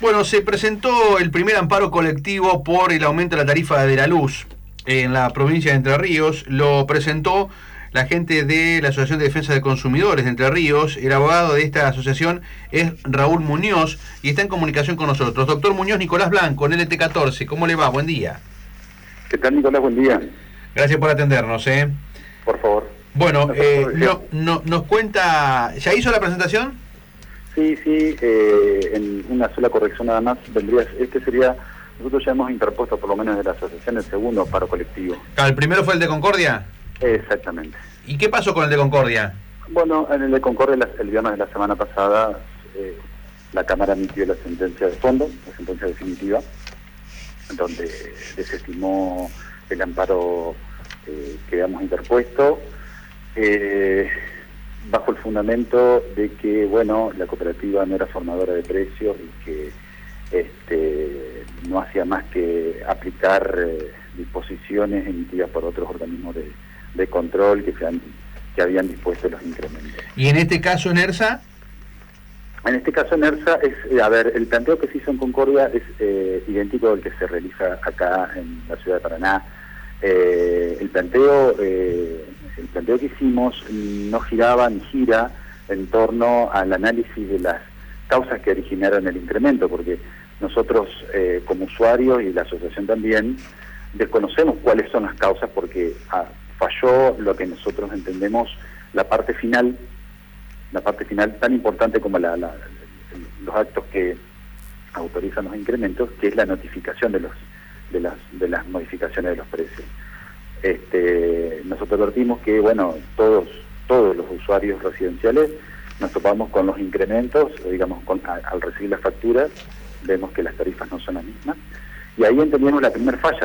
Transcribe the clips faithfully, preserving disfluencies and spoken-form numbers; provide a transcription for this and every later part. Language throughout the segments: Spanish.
Bueno, se presentó el primer amparo colectivo por el aumento de la tarifa de la luz en la provincia de Entre Ríos. Lo presentó la gente de la Asociación de Defensa de Consumidores de Entre Ríos. El abogado de esta asociación es Raúl Muñoz y está en comunicación con nosotros. Doctor Muñoz, Nicolás Blanco, en L T catorce. ¿Cómo le va? Buen día. ¿Qué tal, Nicolás? Buen día. Gracias por atendernos, ¿eh? Por favor. Bueno, eh, no, no, nos cuenta... ¿Ya hizo la presentación? Sí, sí, eh, en una sola corrección nada más, vendría, este sería, nosotros ya hemos interpuesto por lo menos de la asociación el segundo paro colectivo. Ah, ¿el primero fue el de Concordia? Exactamente. ¿Y qué pasó con el de Concordia? Bueno, en el de Concordia, el viernes de la semana pasada, eh, la Cámara emitió la sentencia de fondo, la sentencia definitiva, donde desestimó el amparo eh, que habíamos interpuesto, eh, bajo el fundamento de que, bueno, la cooperativa no era formadora de precios y que este, no hacía más que aplicar eh, disposiciones emitidas por otros organismos de, de control que, se han, que habían dispuesto los incrementos. ¿Y en este caso en ERSA? En este caso en ERSA, es, eh, a ver, el planteo que se hizo en Concordia es eh, idéntico al que se realiza acá en la ciudad de Paraná. Eh, el planteo... Eh, El planteo que hicimos no giraba ni gira en torno al análisis de las causas que originaron el incremento, porque nosotros eh, como usuarios y la asociación también desconocemos cuáles son las causas, porque ah, falló lo que nosotros entendemos la parte final, la parte final tan importante como la, la, los actos que autorizan los incrementos, que es la notificación de los de las de las modificaciones de los precios. Este, nosotros advertimos que, bueno, todos todos los usuarios residenciales nos topamos con los incrementos, digamos, con, a, al recibir las facturas, vemos que las tarifas no son las mismas, y ahí entendimos la primera falla.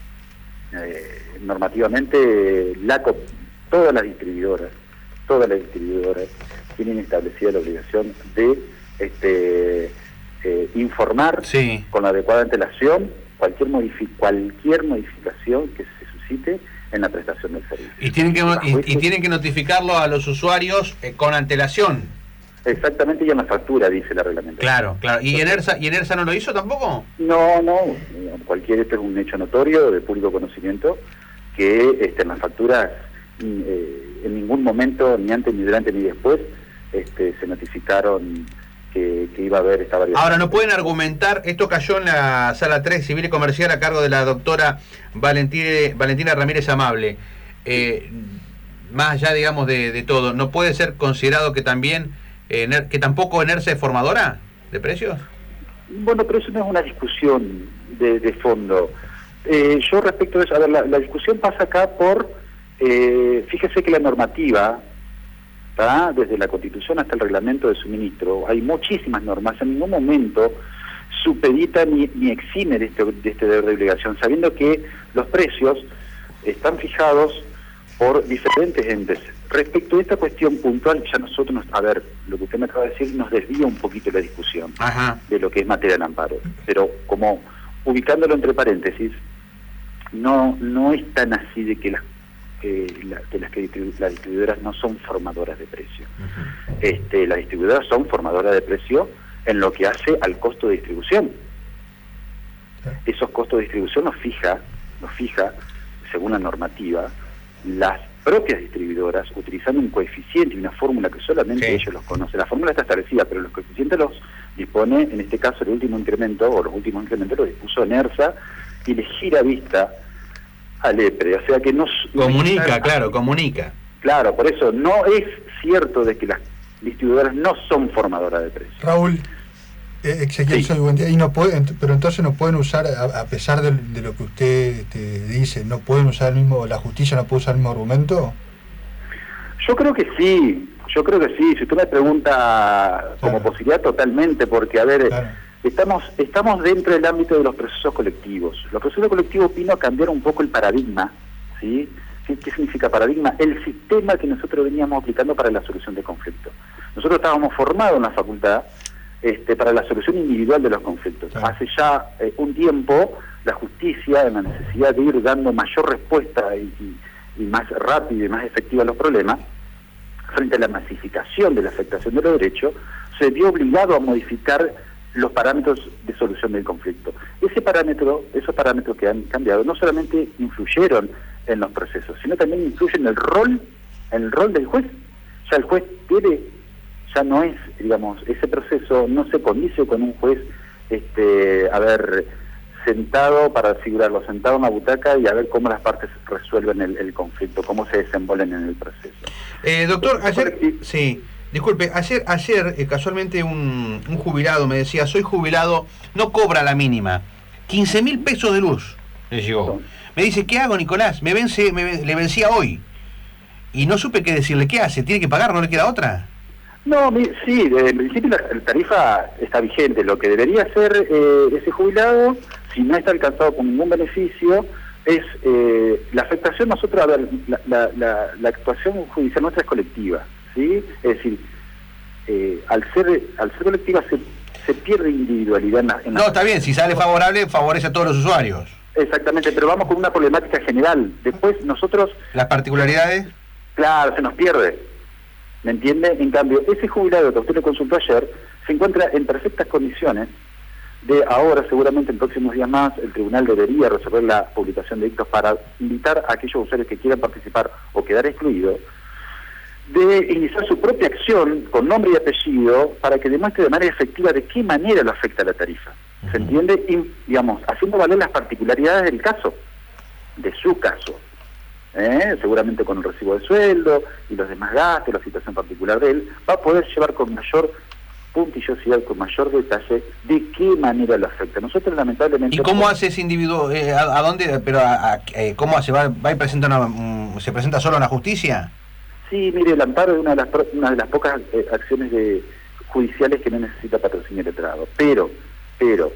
Eh, normativamente, la, todas las distribuidoras, todas las distribuidoras tienen establecida la obligación de este, eh, informar sí. con la adecuada antelación cualquier, modifi cualquier modificación que se suscite en la prestación del servicio. Y tienen que, y, y tienen que notificarlo a los usuarios eh, con antelación. Exactamente, y en la factura dice la reglamentación. Claro, claro. ¿Y en ERSA, ¿y en ERSA no lo hizo tampoco? No, no. Cualquier, esto es un hecho notorio de público conocimiento, que este, en las facturas eh, en ningún momento, ni antes, ni durante, ni después, este, se notificaron Que, que iba a haber esta variación. Ahora, ¿no pueden argumentar? Esto cayó en la Sala tres Civil y Comercial a cargo de la doctora Valentina, Valentina Ramírez Amable. Eh, más allá, digamos, de, de todo, ¿no puede ser considerado que también, eh, que tampoco ENERSA es formadora de precios? Bueno, pero eso no es una discusión de, de fondo. Eh, yo respecto a eso, a ver, la, la discusión pasa acá por, eh, fíjese que la normativa, ¿tá? Desde la Constitución hasta el reglamento de suministro, hay muchísimas normas, en ningún momento supedita ni, ni exime de este, de este deber de obligación, sabiendo que los precios están fijados por diferentes entes. Respecto a esta cuestión puntual, ya nosotros, nos, a ver, lo que usted me acaba de decir nos desvía un poquito la discusión Ajá. de lo que es materia del amparo, pero como ubicándolo entre paréntesis, no, no es tan así de que las Que, la, que las que distribu las distribuidoras no son formadoras de precio. Uh-huh. este, las distribuidoras son formadoras de precio en lo que hace al costo de distribución. Uh-huh. Esos costos de distribución los fija, los fija, según la normativa, las propias distribuidoras, utilizando un coeficiente y una fórmula que solamente sí. ellos los conocen. La fórmula está establecida, pero los coeficientes los dispone, en este caso, el último incremento, o los últimos incrementos los dispuso ENERSA, y les gira vista al EPRE, o sea que no... Comunica, no, claro, comunica. Claro, por eso no es cierto de que las distribuidoras no son formadoras de precios. Raúl, eh, Ezequiel, sí. soy buen día, y no pueden, pero entonces no pueden usar, a, a pesar de, de lo que usted este, dice, no pueden usar el mismo, la justicia no puede usar el mismo argumento. Yo creo que sí, yo creo que sí, si usted me pregunta como claro. posibilidad, totalmente, porque a ver... Claro. Estamos estamos dentro del ámbito de los procesos colectivos. Los procesos colectivos vino a cambiar un poco el paradigma, ¿sí? ¿Qué, qué significa paradigma? El sistema que nosotros veníamos aplicando para la solución de conflictos. Nosotros estábamos formados en la facultad este, para la solución individual de los conflictos. Sí. Hace ya eh, un tiempo, la justicia, en la necesidad de ir dando mayor respuesta y, y, y más rápida y más efectiva a los problemas, frente a la masificación de la afectación de los derechos, se vio obligado a modificar los parámetros de solución del conflicto. Ese parámetro, esos parámetros que han cambiado, no solamente influyeron en los procesos, sino también influyen en el rol, en el rol del juez. Ya el juez tiene, ya no es, digamos, ese proceso no se condice con un juez, este, a ver, sentado para figurarlo, sentado en una butaca y a ver cómo las partes resuelven el, el conflicto, cómo se desenvuelven en el proceso. Eh, doctor, ayer, sí, disculpe, ayer, ayer eh, casualmente un, un jubilado me decía, soy jubilado, no cobra la mínima, quince mil pesos de luz, le llegó. Me dice, ¿qué hago, Nicolás? Me vence, me, le vencía hoy. Y no supe qué decirle, ¿qué hace? ¿Tiene que pagar? ¿No le queda otra? No, sí, en principio la, la tarifa está vigente. Lo que debería hacer eh, ese jubilado, si no está alcanzado con ningún beneficio, es eh, la afectación. Nosotros, a ver, la, la, la, la actuación judicial nuestra es colectiva, ¿sí? Es decir, eh, al ser al ser colectiva se, se pierde individualidad en la, en la... No, está bien, si sale favorable, favorece a todos los usuarios. Exactamente, pero vamos con una problemática general. Después nosotros... ¿Las particularidades? Claro, se nos pierde, ¿me entiende? En cambio, ese jubilado que usted le consultó ayer se encuentra en perfectas condiciones de ahora, seguramente en próximos días más, el tribunal debería resolver la publicación de dictos para invitar a aquellos usuarios que quieran participar o quedar excluidos, de iniciar su propia acción con nombre y apellido para que demuestre de manera efectiva de qué manera lo afecta la tarifa. ¿Se entiende? Y, digamos, haciendo valer las particularidades del caso, de su caso. ¿Eh? Seguramente con el recibo de sueldo y los demás gastos, la situación particular de él, va a poder llevar con mayor puntillosidad, con mayor detalle, de qué manera lo afecta. Nosotros lamentablemente... ¿Y cómo por... hace ese individuo? Eh, a, ¿A dónde? Pero a, a, eh, ¿Cómo hace? ¿Va, va y presenta una, um, se presenta solo a la justicia? Sí, mire, el amparo es una de las, una de las pocas eh, acciones de, judiciales que no necesita patrocinio letrado. Pero, pero,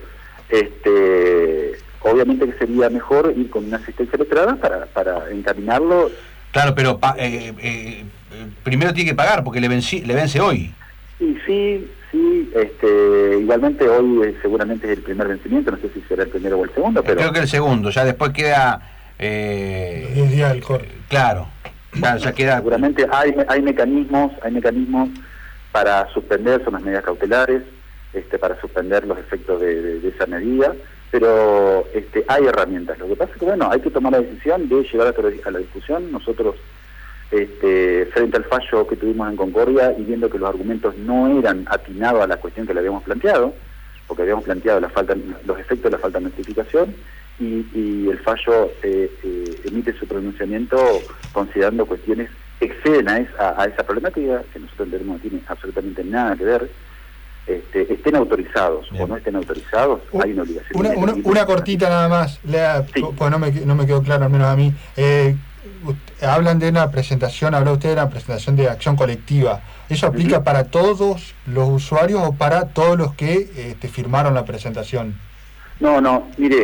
este... obviamente que sería mejor ir con una asistencia letrada para, para encaminarlo. Claro, pero pa, eh, eh, primero tiene que pagar porque le, venci, le vence hoy. Y sí, sí, este, igualmente hoy eh, seguramente es el primer vencimiento, no sé si será el primero o el segundo, pero... Creo que el segundo, ya después queda... Eh, el día del corte. Claro, claro, ya queda... Seguramente hay, hay mecanismos, hay mecanismos para suspender, son las medidas cautelares, este, para suspender los efectos de, de, de esa medida, pero este, hay herramientas. Lo que pasa es que, bueno, hay que tomar la decisión de llevar a, a la discusión. Nosotros, este, frente al fallo que tuvimos en Concordia y viendo que los argumentos no eran atinados a la cuestión que le habíamos planteado, porque habíamos planteado la falta, los efectos de la falta de notificación, y, y el fallo eh, eh, emite su pronunciamiento considerando cuestiones que exceden a esa, a esa problemática, que nosotros entendemos no tiene absolutamente nada que ver. Este, estén autorizados Bien. o no estén autorizados, uh, hay una obligación. Una, una, una cortita nada más, Lea, sí. Pues no me, no me quedó claro, al menos a mí. Eh, usted, hablan de una presentación, habla usted de una presentación de acción colectiva. ¿Eso aplica uh-huh. para todos los usuarios o para todos los que este, firmaron la presentación? No, no, mire,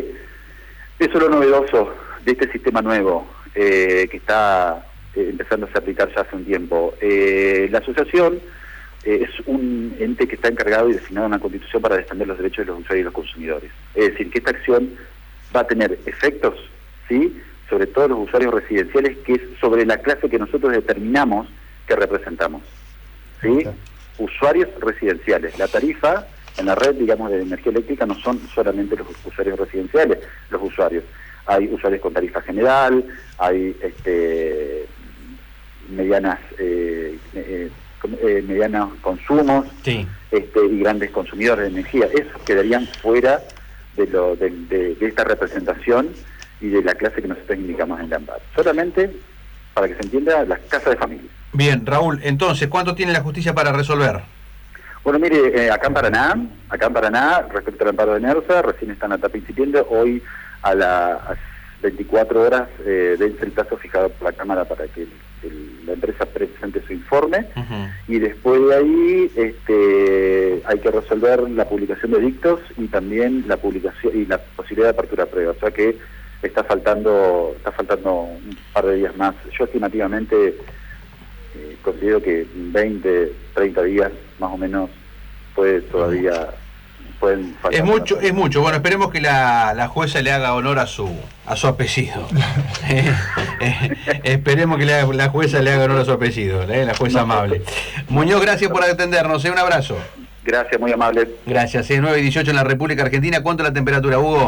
eso es lo novedoso de este sistema nuevo eh, que está eh, empezando a aplicar ya hace un tiempo. Eh, la asociación es un ente que está encargado y designado en la Constitución para defender los derechos de los usuarios y los consumidores. Es decir, que esta acción va a tener efectos, ¿sí?, sobre todos los usuarios residenciales, que es sobre la clase que nosotros determinamos que representamos, ¿sí? Okay. Usuarios residenciales. La tarifa en la red, digamos, de energía eléctrica no son solamente los usuarios residenciales, los usuarios. Hay usuarios con tarifa general, hay este, medianas... Eh, eh, Eh, medianos consumos sí. este, y grandes consumidores de energía. Esos quedarían fuera de, lo, de, de, de esta representación y de la clase que nosotros indicamos en la amparo. Solamente, para que se entienda, las casas de familia. Bien, Raúl, entonces, ¿cuánto tiene la justicia para resolver? Bueno, mire, eh, acá en Paraná, acá en Paraná, respecto al amparo de NERSA, recién está en la etapa incipiente. Hoy a las veinticuatro horas eh, vence el plazo fijado por la Cámara para que el, el, la empresa presente su informe, uh-huh. y después de ahí este, hay que resolver la publicación de dictos y también la publicación y la posibilidad de apertura prueba, o sea que está faltando está faltando un par de días más. Yo estimativamente eh, considero que veinte, treinta días más o menos puede todavía... Uh-huh. Pueden es mucho, es mucho. Bueno, esperemos que la, la jueza le haga honor a su a su apellido. eh, eh, esperemos que la, la jueza le haga honor a su apellido, eh, la jueza amable. Muñoz, gracias por atendernos. Eh, un abrazo. Gracias, muy amable. Gracias. Es nueve y dieciocho en la República Argentina. ¿Cuánto es la temperatura, Hugo?